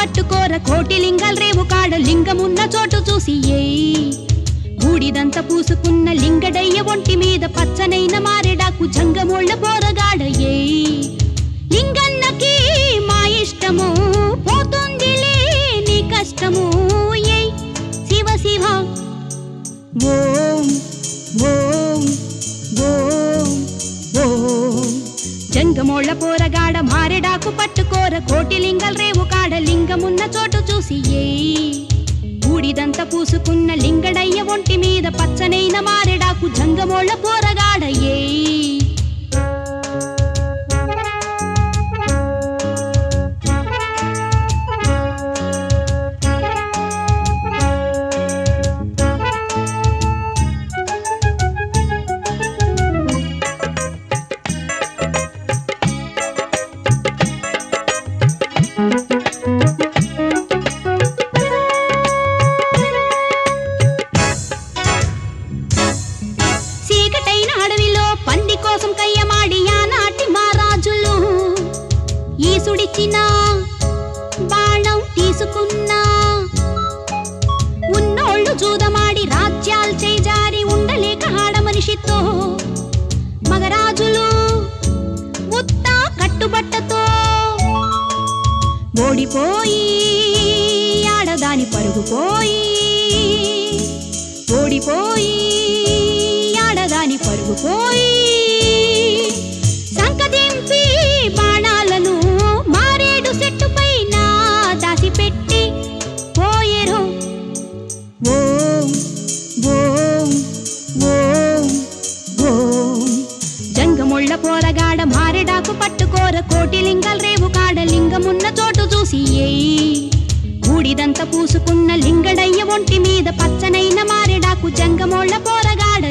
పట్టుకోర కోటి లింగాల రేవు కాడ లింగమున్న చోటు చూసి బూడిదంత పూసుకున్న లింగడయ్య ఒంటి మీద పచ్చనైన మారెడాకు జంగమోళ్ళ పోరగాడ లింగన్నకి మా ఇష్టము పోతుందిలే నీ కష్టము శివ శివ ఓం ఓం ఓం ఓం జంగమోళ్ళ పోరగాడ మారెడాకు పట్టుకోర కోటి లింగాల రేవు కాడ లింగమున్న చోటు చూసి బూడిదంత పూసుకున్న లింగడయ్య ఒంటి మీద పచ్చనైన మారెడాకు జంగమోళ్ళ పోరగాడ బాణం తీసుకున్నా ఉన్నోళ్ళు జూదమాడి రాజ్యాలు చేజారి ఉండలేక ఆడ మనిషితో మగరాజులు ముత్త కట్టుబట్టతో ఓడిపోయి ఆడదాని పరుగుపోయి ఓడిపోయి ఆడదాని పరుగుపోయి సంకదింపి బాణాలను చెట్టు పైన దాసి పెట్టి పోయేరు ఓం ఓం ఓం ఓం జంగమొళ్ళ పోరగాడ మారెడాకు పట్టుకోర కోటి లింగాల రేవు కాడ లింగమున్న చోటు చూసి బూడిదంత పూసుకున్న లింగడయ్య ఒంటి మీద పచ్చనైన మారెడాకు జంగమొళ్ళ పోరగాడ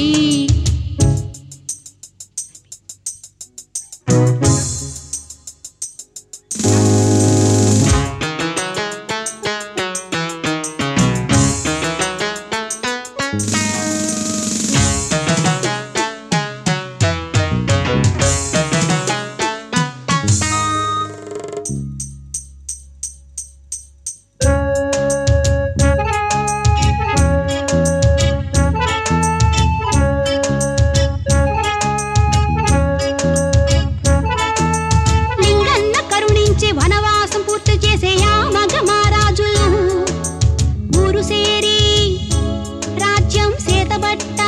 వనవాసం పూర్తి చేసే ఆ మగ మహారాజులు ఊరు సేరి రాజ్యం సేతబట్ట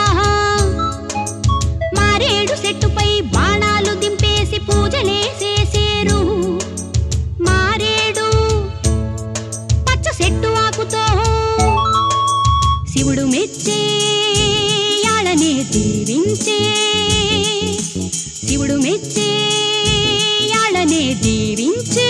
మారేడు చెట్టుపై బాణాలు దింపేసి పూజలేసేసేరు మారేడు పచ్చ చెట్టు ఆకుతో శివుడు మెచ్చే యాళనే దీవించే శివుడు మెచ్చే యాళనే దీవించే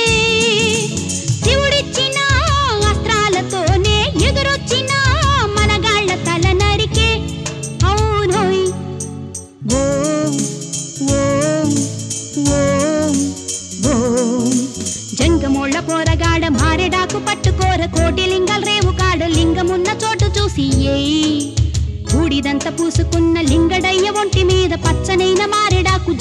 శివుడిచ్చిన అస్త్రాలతోనే ఎదురొచ్చిన మనగాళ్ళ తల నరికే అవునోయ్ ఓం ఓం ఓం ఓం జంగమోళ్ళ పోరగాడ మారెడాకు పట్టుకోర కోటి లింగాల రేవు కాడ లింగమున్న చోటు చూసి బూడిదంత పూసుకున్న లింగడయ్య ఒంటి మీద పచ్చనైన మారెడాకు